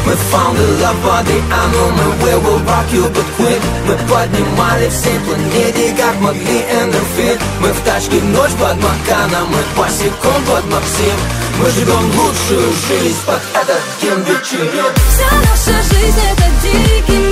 Мы found the love body, I know мы will rock you but quick. Мы поднимали всей планете, как могли эндорфин. Мы в тачке ночь под Маканом, мы босиком под Максим. Мы живем лучшую жизнь под этот гимн вечерин. Вся наша жизнь это дикий